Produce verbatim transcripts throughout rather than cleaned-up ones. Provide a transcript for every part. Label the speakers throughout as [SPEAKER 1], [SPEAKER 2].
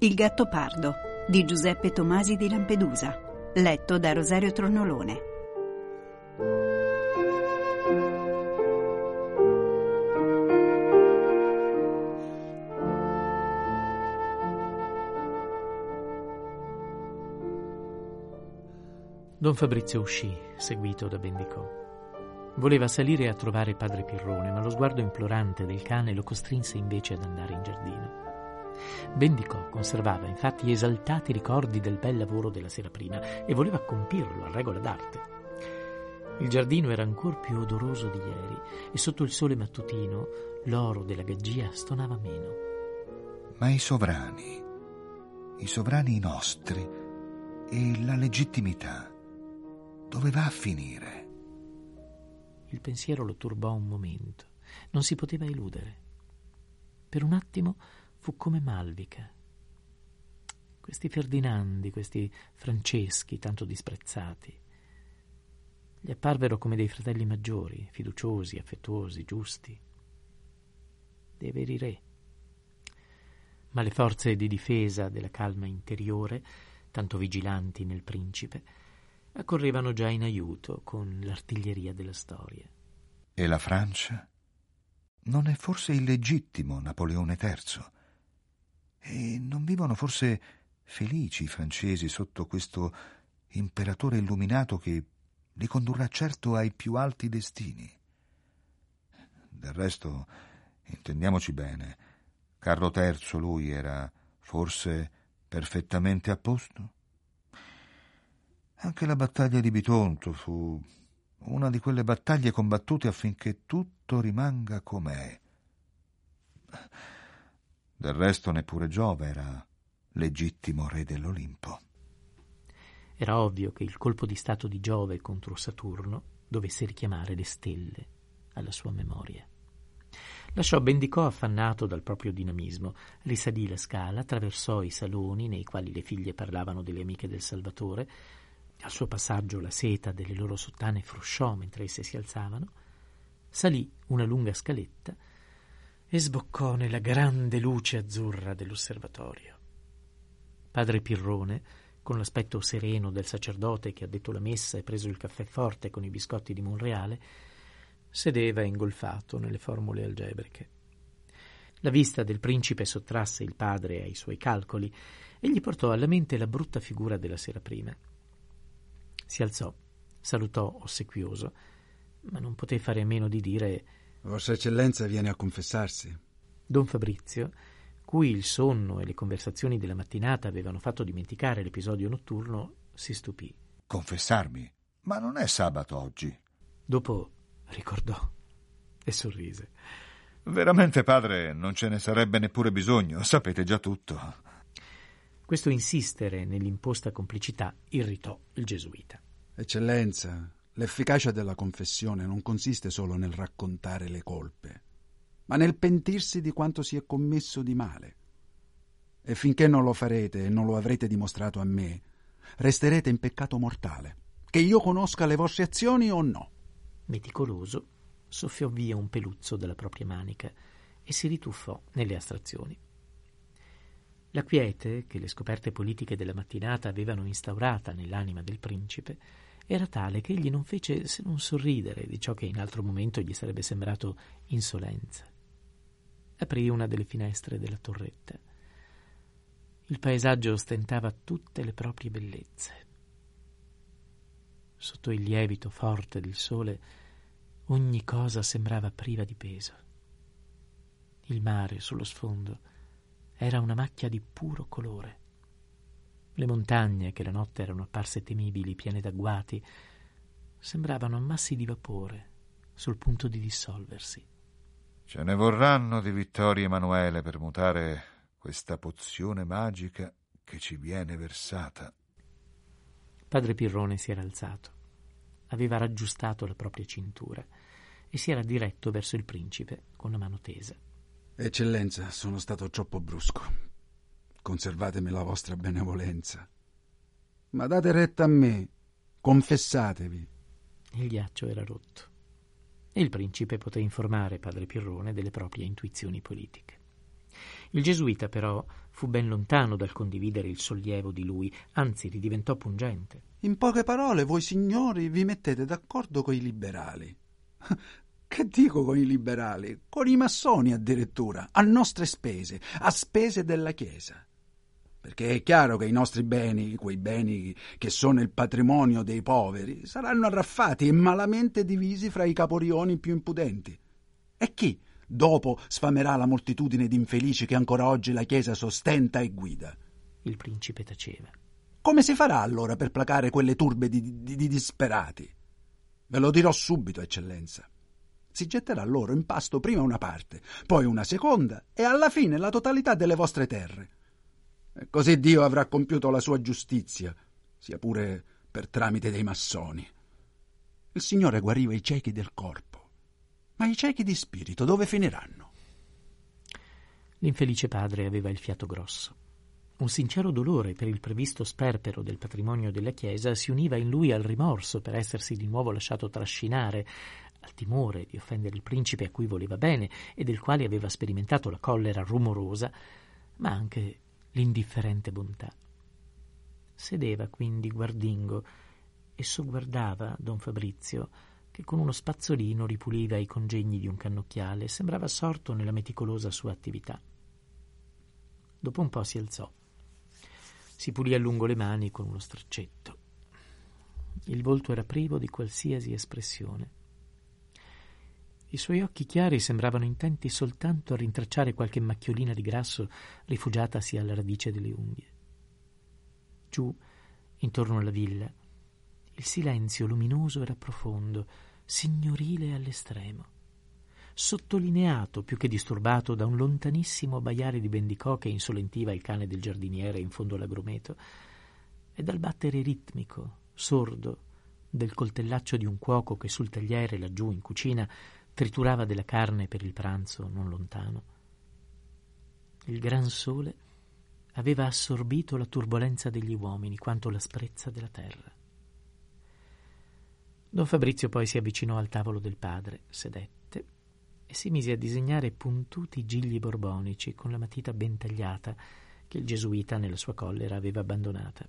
[SPEAKER 1] Il gatto pardo di Giuseppe Tomasi di Lampedusa, letto da Rosario Tronnolone.
[SPEAKER 2] Don Fabrizio uscì, seguito da Bendicò. Voleva salire a trovare padre Pirrone, ma lo sguardo implorante del cane lo costrinse invece ad andare in giardino. Bendicò conservava infatti esaltati ricordi del bel lavoro della sera prima e voleva compirlo a regola d'arte. Il giardino era ancor più odoroso di ieri e sotto il sole mattutino l'oro della gaggia stonava meno.
[SPEAKER 3] Ma i sovrani, i sovrani nostri e la legittimità, dove va a finire?
[SPEAKER 2] Il pensiero lo turbò un momento. Non si poteva eludere. Per un attimo fu come Malvica. Questi Ferdinandi, questi Franceschi tanto disprezzati, gli apparvero come dei fratelli maggiori, fiduciosi, affettuosi, giusti, dei veri re. Ma le forze di difesa della calma interiore, tanto vigilanti nel principe, accorrevano già in aiuto con l'artiglieria della storia.
[SPEAKER 3] E la Francia? Non è forse illegittimo Napoleone terzo? E non vivono forse felici i francesi sotto questo imperatore illuminato che li condurrà certo ai più alti destini? Del resto, intendiamoci bene, Carlo terzo lui era forse perfettamente a posto? Anche la battaglia di Bitonto fu una di quelle battaglie combattute affinché tutto rimanga com'è. Del resto neppure Giove era legittimo re dell'Olimpo.
[SPEAKER 2] Era ovvio che il colpo di stato di Giove contro Saturno dovesse richiamare le stelle alla sua memoria. Lasciò Bendicò affannato dal proprio dinamismo, risalì la scala, attraversò i saloni nei quali le figlie parlavano delle amiche del Salvatore. Al suo passaggio la seta delle loro sottane frusciò mentre esse si alzavano, salì una lunga scaletta e sboccò nella grande luce azzurra dell'osservatorio. Padre Pirrone, con l'aspetto sereno del sacerdote che ha detto la messa e preso il caffè forte con i biscotti di Monreale, sedeva ingolfato nelle formule algebriche. La vista del principe sottrasse il padre ai suoi calcoli e gli portò alla mente la brutta figura della sera prima. Si alzò, salutò ossequioso, ma non poté fare a meno di dire:
[SPEAKER 4] Vostra Eccellenza viene a confessarsi.
[SPEAKER 2] Don Fabrizio, cui il sonno e le conversazioni della mattinata avevano fatto dimenticare l'episodio notturno, si stupì.
[SPEAKER 3] Confessarmi? Ma non è sabato oggi.
[SPEAKER 2] Dopo ricordò e sorrise.
[SPEAKER 3] Veramente, padre, non ce ne sarebbe neppure bisogno, sapete già tutto.
[SPEAKER 2] Questo insistere nell'imposta complicità irritò il gesuita.
[SPEAKER 4] Eccellenza, l'efficacia della confessione non consiste solo nel raccontare le colpe, ma nel pentirsi di quanto si è commesso di male. E finché non lo farete e non lo avrete dimostrato a me, resterete in peccato mortale, che io conosca le vostre azioni o no.
[SPEAKER 2] Meticoloso, soffiò via un peluzzo dalla propria manica e si rituffò nelle astrazioni. La quiete che le scoperte politiche della mattinata avevano instaurata nell'anima del principe era tale che egli non fece se non sorridere di ciò che in altro momento gli sarebbe sembrato insolenza. Aprì una delle finestre della torretta. Il paesaggio ostentava tutte le proprie bellezze. Sotto il lievito forte del sole ogni cosa sembrava priva di peso. Il mare sullo sfondo era una macchia di puro colore. Le montagne, che la notte erano apparse temibili, piene d'agguati, sembravano ammassi di vapore sul punto di dissolversi.
[SPEAKER 3] Ce ne vorranno di vittorie, Emanuele, per mutare questa pozione magica che ci viene versata.
[SPEAKER 2] Padre Pirrone si era alzato, aveva raggiustato la propria cintura e si era diretto verso il principe con la mano tesa.
[SPEAKER 4] Eccellenza, sono stato troppo brusco. Conservatemi la vostra benevolenza. Ma date retta a me, confessatevi.
[SPEAKER 2] Il ghiaccio era rotto e il principe poté informare padre Pirrone delle proprie intuizioni politiche. Il gesuita però fu ben lontano dal condividere il sollievo di lui, anzi ridiventò pungente.
[SPEAKER 4] In poche parole, voi signori vi mettete d'accordo con i liberali. Che dico con i liberali? Con i massoni addirittura, a nostre spese, a spese della Chiesa. Perché è chiaro che i nostri beni, quei beni che sono il patrimonio dei poveri, saranno arraffati e malamente divisi fra i caporioni più impudenti. E chi dopo sfamerà la moltitudine di infelici che ancora oggi la Chiesa sostenta e guida?
[SPEAKER 2] Il principe taceva.
[SPEAKER 4] Come si farà allora per placare quelle turbe di, di, di disperati? Ve lo dirò subito, eccellenza. Si getterà loro in pasto prima una parte, poi una seconda e alla fine la totalità delle vostre terre. E così Dio avrà compiuto la sua giustizia, sia pure per tramite dei massoni. Il Signore guariva i ciechi del corpo, ma i ciechi di spirito dove finiranno?
[SPEAKER 2] L'infelice padre aveva il fiato grosso. Un sincero dolore per il previsto sperpero del patrimonio della Chiesa si univa in lui al rimorso per essersi di nuovo lasciato trascinare, al timore di offendere il principe a cui voleva bene e del quale aveva sperimentato la collera rumorosa, ma anche l'indifferente bontà. Sedeva quindi guardingo e sogguardava don Fabrizio, che con uno spazzolino ripuliva i congegni di un cannocchiale e sembrava assorto nella meticolosa sua attività. Dopo un po' si alzò. Si pulì a lungo le mani con uno straccetto. Il volto era privo di qualsiasi espressione. I suoi occhi chiari sembravano intenti soltanto a rintracciare qualche macchiolina di grasso rifugiatasi alla radice delle unghie. Giù, intorno alla villa, il silenzio luminoso era profondo, signorile all'estremo, sottolineato più che disturbato da un lontanissimo baiare di bendicò che insolentiva il cane del giardiniere in fondo all'agrumeto e dal battere ritmico, sordo, del coltellaccio di un cuoco che sul tagliere laggiù in cucina triturava della carne per il pranzo non lontano. Il gran sole aveva assorbito la turbolenza degli uomini quanto l'asprezza della terra. Don Fabrizio poi si avvicinò al tavolo del padre, sedette e si mise a disegnare puntuti gigli borbonici con la matita ben tagliata che il gesuita nella sua collera aveva abbandonata.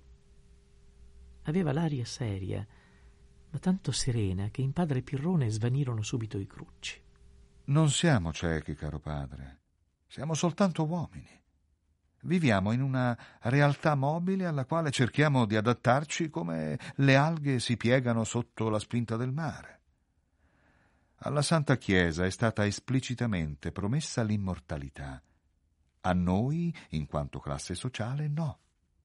[SPEAKER 2] Aveva l'aria seria, ma tanto serena che in padre Pirrone svanirono subito i crucci.
[SPEAKER 3] Non siamo ciechi, caro padre, siamo soltanto uomini. Viviamo in una realtà mobile alla quale cerchiamo di adattarci come le alghe si piegano sotto la spinta del mare. Alla Santa Chiesa è stata esplicitamente promessa l'immortalità. A noi, in quanto classe sociale, no.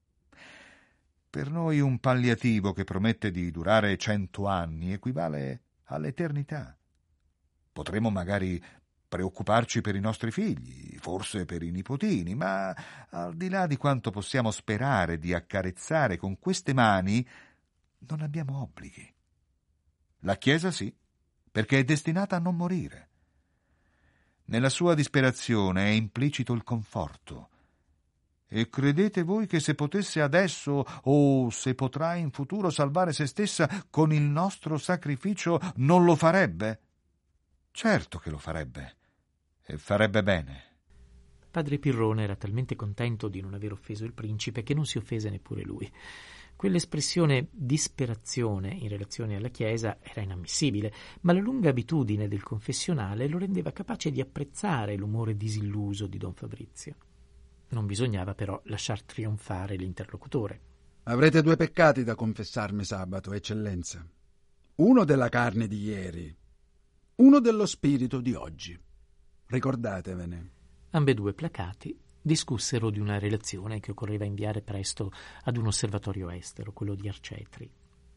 [SPEAKER 3] Per noi un palliativo che promette di durare cento anni equivale all'eternità. Potremmo magari preoccuparci per i nostri figli, forse per i nipotini, ma al di là di quanto possiamo sperare di accarezzare con queste mani, non abbiamo obblighi. La Chiesa sì, perché è destinata a non morire. Nella sua disperazione è implicito il conforto. E credete voi che se potesse adesso o se potrà in futuro salvare se stessa con il nostro sacrificio non lo farebbe? Certo che lo farebbe, e farebbe bene.
[SPEAKER 2] Padre Pirrone era talmente contento di non aver offeso il principe che non si offese neppure lui. Quell'espressione disperazione in relazione alla Chiesa era inammissibile, ma la lunga abitudine del confessionale lo rendeva capace di apprezzare l'umore disilluso di don Fabrizio. Non bisognava però lasciar trionfare l'interlocutore.
[SPEAKER 4] Avrete due peccati da confessarmi sabato, eccellenza. Uno della carne di ieri, uno dello spirito di oggi. Ricordatevene.
[SPEAKER 2] Ambedue placati discussero di una relazione che occorreva inviare presto ad un osservatorio estero, quello di Arcetri.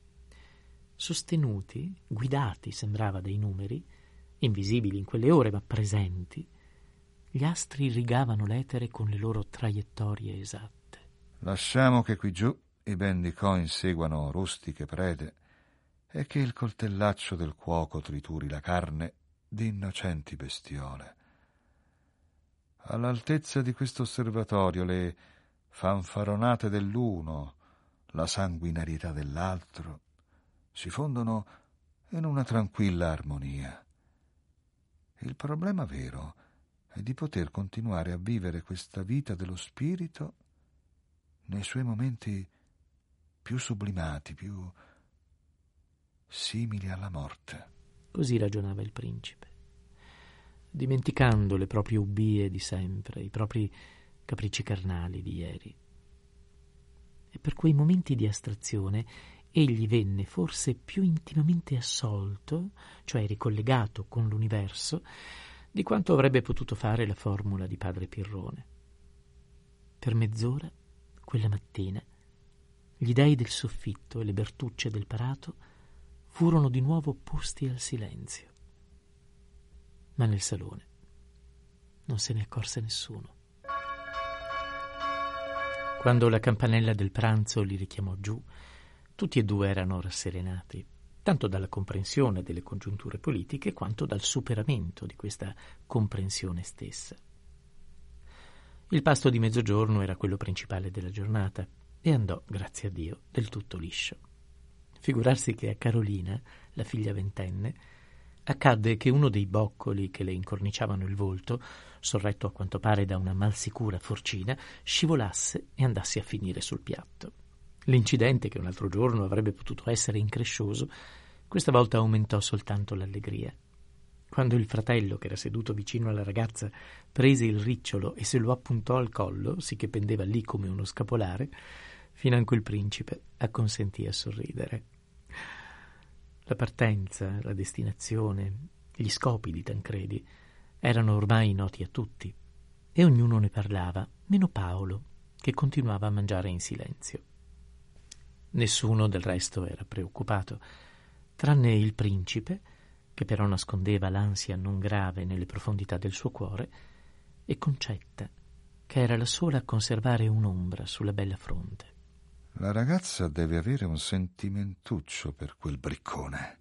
[SPEAKER 2] Sostenuti, guidati, sembrava, dai numeri, invisibili in quelle ore ma presenti, gli astri rigavano l'etere con le loro traiettorie esatte.
[SPEAKER 3] Lasciamo che qui giù i bendicò inseguano rustiche prede e che il coltellaccio del cuoco trituri la carne di innocenti bestiole. All'altezza di questo osservatorio le fanfaronate dell'uno, la sanguinarietà dell'altro, si fondono in una tranquilla armonia. Il problema vero e di poter continuare a vivere questa vita dello spirito nei suoi momenti più sublimati, più simili alla morte.
[SPEAKER 2] Così ragionava il principe, dimenticando le proprie ubbie di sempre, i propri capricci carnali di ieri. E per quei momenti di astrazione egli venne forse più intimamente assolto, cioè ricollegato con l'universo, di quanto avrebbe potuto fare la formula di padre Pirrone. Per mezz'ora, quella mattina, gli dei del soffitto e le bertucce del parato furono di nuovo posti al silenzio. Ma nel salone non se ne accorse nessuno. Quando la campanella del pranzo li richiamò giù, tutti e due erano rasserenati, tanto dalla comprensione delle congiunture politiche quanto dal superamento di questa comprensione stessa. Il pasto di mezzogiorno era quello principale della giornata e andò, grazie a Dio, del tutto liscio. Figurarsi che a Carolina, la figlia ventenne, accadde che uno dei boccoli che le incorniciavano il volto, sorretto a quanto pare da una malsicura forcina, scivolasse e andasse a finire sul piatto. L'incidente, che un altro giorno avrebbe potuto essere increscioso, questa volta aumentò soltanto l'allegria. Quando il fratello, che era seduto vicino alla ragazza, prese il ricciolo e se lo appuntò al collo, sicché pendeva lì come uno scapolare, financo il principe acconsentì a sorridere. La partenza, la destinazione, gli scopi di Tancredi erano ormai noti a tutti e ognuno ne parlava, meno Paolo, che continuava a mangiare in silenzio. Nessuno del resto era preoccupato, tranne il principe, che però nascondeva l'ansia non grave nelle profondità del suo cuore, e Concetta, che era la sola a conservare un'ombra sulla bella fronte.
[SPEAKER 3] La ragazza deve avere un sentimentuccio per quel briccone.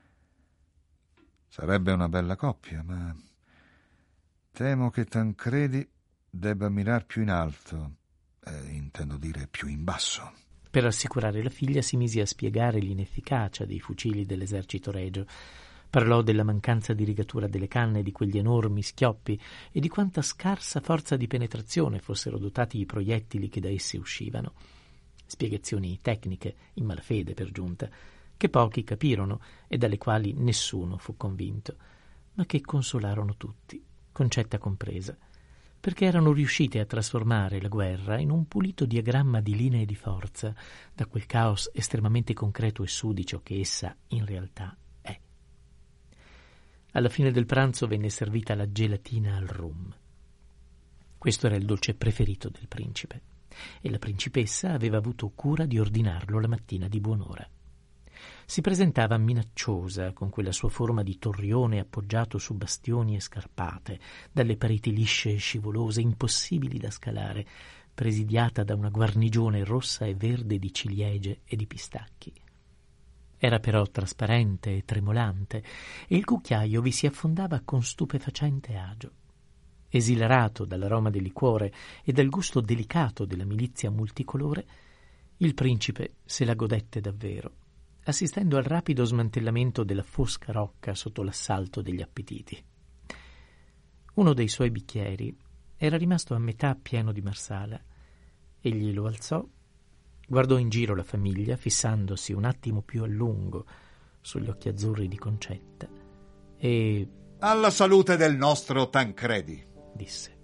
[SPEAKER 3] Sarebbe una bella coppia, ma temo che Tancredi debba mirar più in alto, eh, intendo dire più in basso.
[SPEAKER 2] Per rassicurare la figlia si mise a spiegare l'inefficacia dei fucili dell'esercito regio. Parlò della mancanza di rigatura delle canne, di quegli enormi schioppi e di quanta scarsa forza di penetrazione fossero dotati i proiettili che da esse uscivano. Spiegazioni tecniche, in malafede per giunta, che pochi capirono e dalle quali nessuno fu convinto, ma che consolarono tutti, Concetta compresa, perché erano riuscite a trasformare la guerra in un pulito diagramma di linee di forza, da quel caos estremamente concreto e sudicio che essa in realtà è. Alla fine del pranzo venne servita la gelatina al rum. Questo era il dolce preferito del principe, e la principessa aveva avuto cura di ordinarlo la mattina di buon'ora. Si presentava minacciosa, con quella sua forma di torrione appoggiato su bastioni e scarpate, dalle pareti lisce e scivolose, impossibili da scalare, presidiata da una guarnigione rossa e verde di ciliegie e di pistacchi. Era però trasparente e tremolante, e il cucchiaio vi si affondava con stupefacente agio. Esilarato dall'aroma del liquore e dal gusto delicato della milizia multicolore, il principe se la godette davvero, assistendo al rapido smantellamento della fosca rocca sotto l'assalto degli appetiti. Uno dei suoi bicchieri era rimasto a metà pieno di marsala. Egli lo alzò, guardò in giro la famiglia, fissandosi un attimo più a lungo sugli occhi azzurri di Concetta, e
[SPEAKER 5] «Alla salute del nostro Tancredi»,
[SPEAKER 2] disse.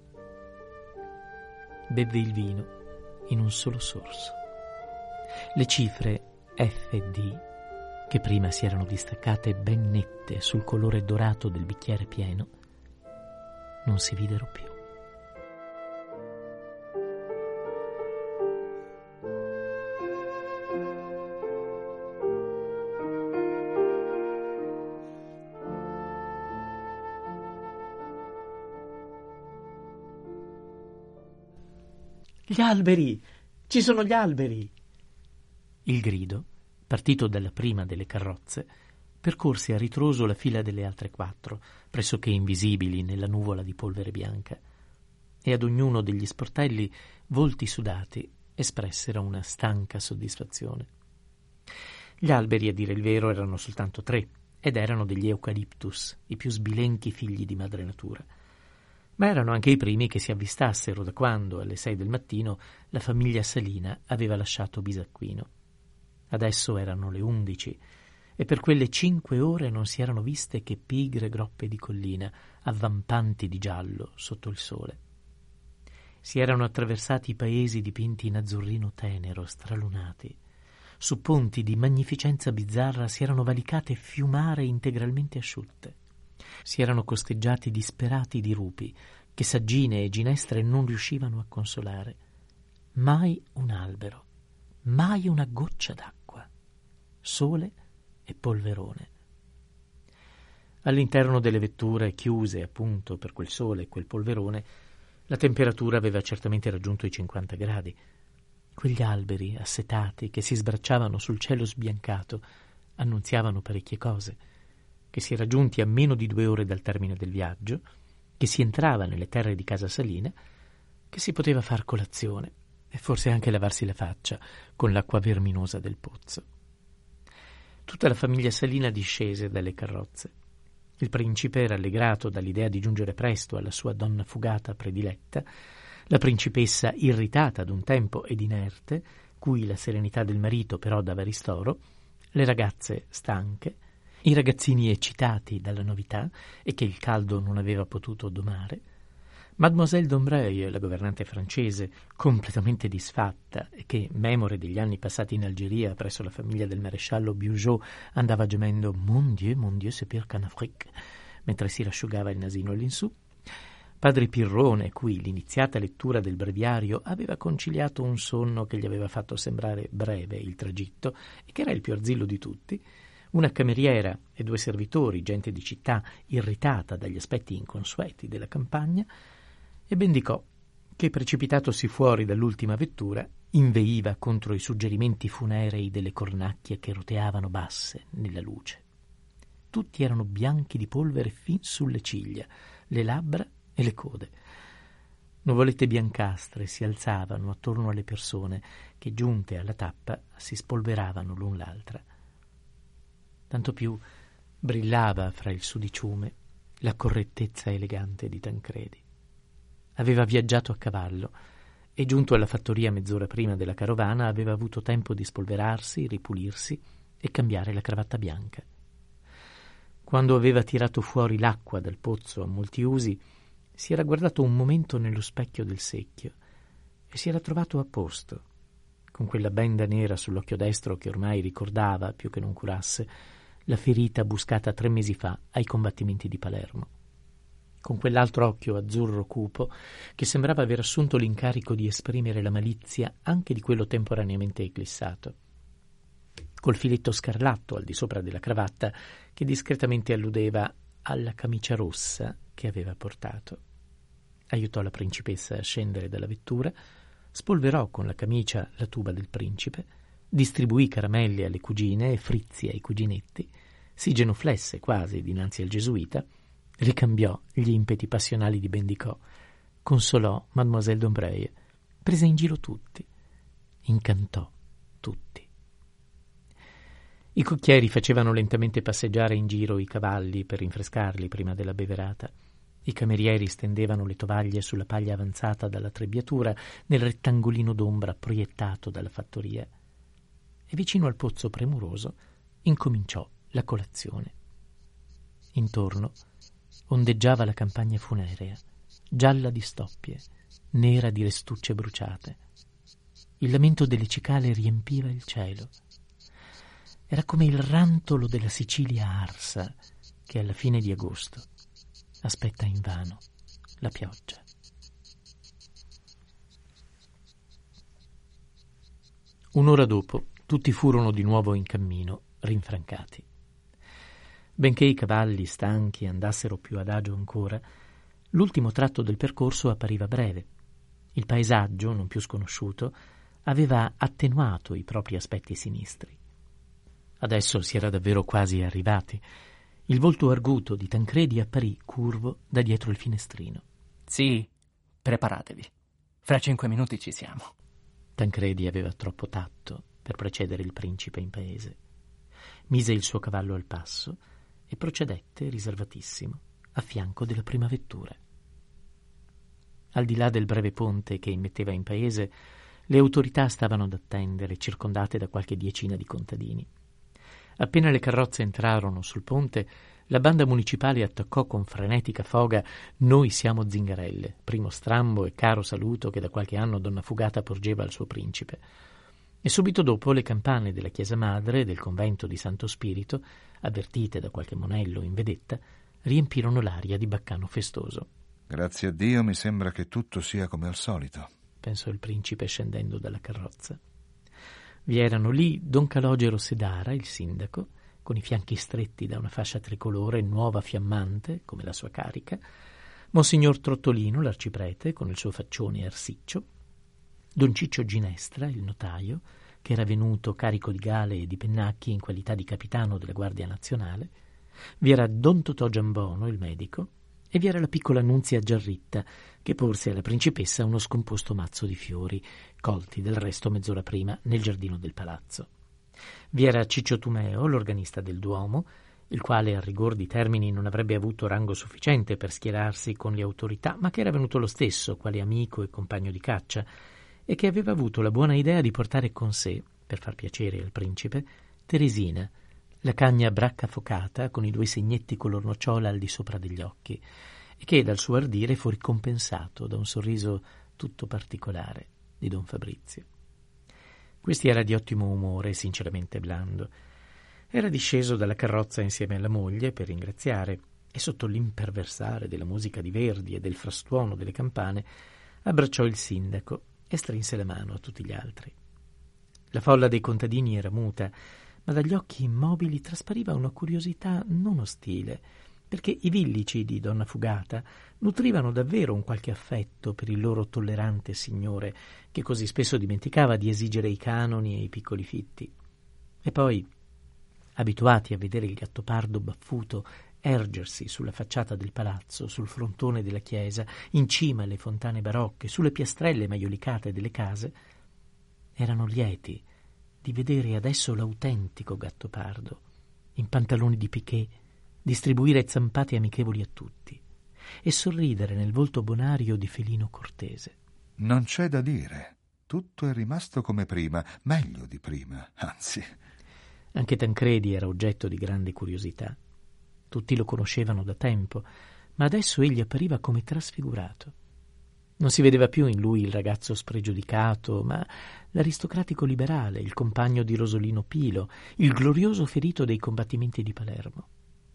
[SPEAKER 2] Bevve il vino in un solo sorso. Le cifre F e D, che prima si erano distaccate ben nette sul colore dorato del bicchiere pieno, non si videro più.
[SPEAKER 6] Gli alberi! Ci sono gli alberi!
[SPEAKER 2] Il grido, partito dalla prima delle carrozze, percorse a ritroso la fila delle altre quattro, pressoché invisibili nella nuvola di polvere bianca, e ad ognuno degli sportelli volti sudati espressero una stanca soddisfazione. Gli alberi, a dire il vero, erano soltanto tre, ed erano degli eucaliptus, i più sbilenchi figli di madre natura. Ma erano anche i primi che si avvistassero da quando, alle sei del mattino, la famiglia Salina aveva lasciato Bisacquino. Adesso erano le undici e per quelle cinque ore non si erano viste che pigre groppe di collina, avvampanti di giallo sotto il sole. Si erano attraversati i paesi dipinti in azzurrino tenero, stralunati. Su ponti di magnificenza bizzarra si erano valicate fiumare integralmente asciutte. Si erano costeggiati disperati dirupi che saggine e ginestre non riuscivano a consolare. Mai un albero, mai una goccia d'acqua, sole e polverone. All'interno delle vetture, chiuse appunto per quel sole e quel polverone, la temperatura aveva certamente raggiunto i cinquanta gradi. Quegli alberi assetati che si sbracciavano sul cielo sbiancato annunziavano parecchie cose: che si era giunti a meno di due ore dal termine del viaggio, che si entrava nelle terre di Casa Salina, che si poteva far colazione e forse anche lavarsi la faccia con l'acqua verminosa del pozzo. Tutta la famiglia Salina discese dalle carrozze. Il principe, rallegrato dall'idea di giungere presto alla sua donna fugata prediletta, la principessa irritata ad un tempo ed inerte, cui la serenità del marito però dava ristoro, le ragazze stanche, i ragazzini eccitati dalla novità e che il caldo non aveva potuto domare, Mademoiselle d'Ombreuil, la governante francese, completamente disfatta e che, memore degli anni passati in Algeria presso la famiglia del maresciallo Bugeaud, andava gemendo «Mon Dieu, mon Dieu, c'est pire qu'en Afrique», mentre si rasciugava il nasino all'insù, padre Pirrone, cui l'iniziata lettura del breviario aveva conciliato un sonno che gli aveva fatto sembrare breve il tragitto e che era il più arzillo di tutti, una cameriera e due servitori, gente di città irritata dagli aspetti inconsueti della campagna, e Bendicò, che precipitatosi fuori dall'ultima vettura, inveiva contro i suggerimenti funerei delle cornacchie che roteavano basse nella luce. Tutti erano bianchi di polvere fin sulle ciglia, le labbra e le code. Nuvolette biancastre si alzavano attorno alle persone che, giunte alla tappa, si spolveravano l'un l'altra. Tanto più brillava fra il sudiciume la correttezza elegante di Tancredi. Aveva viaggiato a cavallo e, giunto alla fattoria mezz'ora prima della carovana, aveva avuto tempo di spolverarsi, ripulirsi e cambiare la cravatta bianca. Quando aveva tirato fuori l'acqua dal pozzo a molti usi, si era guardato un momento nello specchio del secchio e si era trovato a posto, con quella benda nera sull'occhio destro che ormai ricordava, più che non curasse, la ferita buscata tre mesi fa ai combattimenti di Palermo, con quell'altro occhio azzurro cupo che sembrava aver assunto l'incarico di esprimere la malizia anche di quello temporaneamente eclissato, col filetto scarlatto al di sopra della cravatta che discretamente alludeva alla camicia rossa che aveva portato. Aiutò la principessa a scendere dalla vettura, spolverò con la camicia la tuba del principe, distribuì caramelle alle cugine e frizzi ai cuginetti, si genuflesse quasi dinanzi al gesuita, ricambiò gli impeti passionali di Bendicò, consolò Mademoiselle d'Ombreuil, prese in giro tutti, incantò tutti. I cocchieri facevano lentamente passeggiare in giro i cavalli per rinfrescarli prima della beverata. I camerieri stendevano le tovaglie sulla paglia avanzata dalla trebbiatura nel rettangolino d'ombra proiettato dalla fattoria. E vicino al pozzo premuroso incominciò la colazione. Intorno ondeggiava la campagna funerea, gialla di stoppie, nera di restucce bruciate. Il lamento delle cicale riempiva il cielo. Era come il rantolo della Sicilia arsa che alla fine di agosto aspetta invano la pioggia. Un'ora dopo tutti furono di nuovo in cammino, rinfrancati. Benché i cavalli stanchi andassero più adagio ancora, l'ultimo tratto del percorso appariva breve. Il paesaggio, non più sconosciuto, aveva attenuato i propri aspetti sinistri. Adesso si era davvero quasi arrivati. Il volto arguto di Tancredi apparì curvo da dietro il finestrino.
[SPEAKER 7] Sì, preparatevi. Fra cinque minuti ci siamo.
[SPEAKER 2] Tancredi aveva troppo tatto per precedere il principe in paese. Mise il suo cavallo al passo e procedette riservatissimo a fianco della prima vettura. Al di là del breve ponte che immetteva in paese, le autorità stavano ad attendere, circondate da qualche decina di contadini. Appena le carrozze entrarono sul ponte, la banda municipale attaccò con frenetica foga «Noi siamo Zingarelle», primo strambo e caro saluto che da qualche anno donna Fugata porgeva al suo principe. E subito dopo le campane della chiesa madre e del convento di Santo Spirito, avvertite da qualche monello in vedetta, riempirono l'aria di baccano festoso.
[SPEAKER 3] Grazie a Dio mi sembra che tutto sia come al solito,
[SPEAKER 2] pensò il principe scendendo dalla carrozza. Vi erano lì Don Calogero Sedara, il sindaco, con i fianchi stretti da una fascia tricolore nuova fiammante, come la sua carica, Monsignor Trottolino, l'arciprete, con il suo faccione arsiccio, Don Ciccio Ginestra, il notaio, che era venuto carico di gale e di pennacchi in qualità di capitano della Guardia Nazionale, vi era Don Totò Giambono, il medico, e vi era la piccola Nunzia Giarritta, che porse alla principessa uno scomposto mazzo di fiori, colti del resto mezz'ora prima nel giardino del palazzo. Vi era Ciccio Tumeo, l'organista del Duomo, il quale a rigor di termini non avrebbe avuto rango sufficiente per schierarsi con le autorità, ma che era venuto lo stesso, quale amico e compagno di caccia, e che aveva avuto la buona idea di portare con sé, per far piacere al principe, Teresina, la cagna bracca focata con i due segnetti color nocciola al di sopra degli occhi, e che dal suo ardire fu ricompensato da un sorriso tutto particolare di don Fabrizio. Questi era di ottimo umore e sinceramente blando. Era disceso dalla carrozza insieme alla moglie per ringraziare, e sotto l'imperversare della musica di Verdi e del frastuono delle campane abbracciò il sindaco e strinse la mano a tutti gli altri. La folla dei contadini era muta, ma dagli occhi immobili traspariva una curiosità non ostile, perché i villici di donna Fugata nutrivano davvero un qualche affetto per il loro tollerante signore, che così spesso dimenticava di esigere i canoni e i piccoli fitti. E poi, abituati a vedere il Gattopardo baffuto ergersi sulla facciata del palazzo, sul frontone della chiesa, in cima alle fontane barocche, sulle piastrelle maiolicate delle case, erano lieti di vedere adesso l'autentico Gattopardo, in pantaloni di piché, distribuire zampate amichevoli a tutti e sorridere nel volto bonario di felino cortese.
[SPEAKER 3] Non c'è da dire, tutto è rimasto come prima, meglio di prima, anzi.
[SPEAKER 2] Anche Tancredi era oggetto di grande curiosità. Tutti lo conoscevano da tempo, ma adesso egli appariva come trasfigurato. Non si vedeva più in lui il ragazzo spregiudicato, ma l'aristocratico liberale, il compagno di Rosolino Pilo, il glorioso ferito dei combattimenti di Palermo.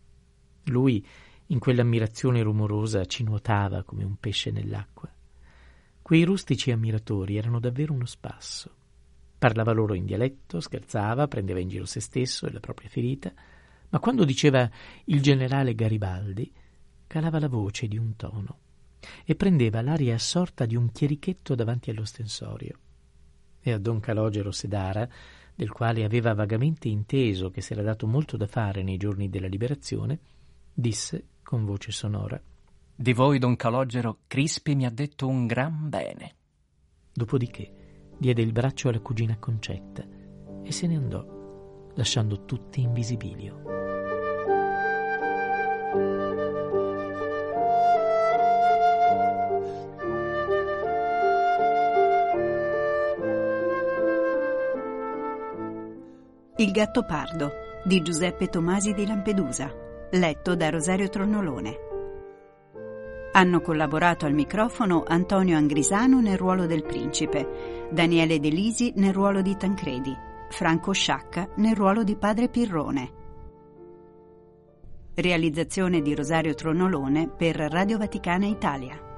[SPEAKER 2] Lui, in quell'ammirazione rumorosa, ci nuotava come un pesce nell'acqua. Quei rustici ammiratori erano davvero uno spasso. Parlava loro in dialetto, scherzava, prendeva in giro se stesso e la propria ferita, ma quando diceva il generale Garibaldi, calava la voce di un tono e prendeva l'aria assorta di un chierichetto davanti all'ostensorio. E a Don Calogero Sedara, del quale aveva vagamente inteso che s'era dato molto da fare nei giorni della liberazione, disse con voce sonora:
[SPEAKER 7] «Di voi, Don Calogero, Crispi mi ha detto un gran bene».
[SPEAKER 2] Dopodiché diede il braccio alla cugina Concetta e se ne andò, lasciando tutti in visibilio.
[SPEAKER 1] Il Gattopardo di Giuseppe Tomasi di Lampedusa, letto da Rosario Tronnolone. Hanno collaborato al microfono Antonio Angrisano nel ruolo del principe, Daniele De Lisi nel ruolo di Tancredi, Franco Sciacca nel ruolo di padre Pirrone. Realizzazione di Rosario Tronnolone per Radio Vaticana Italia.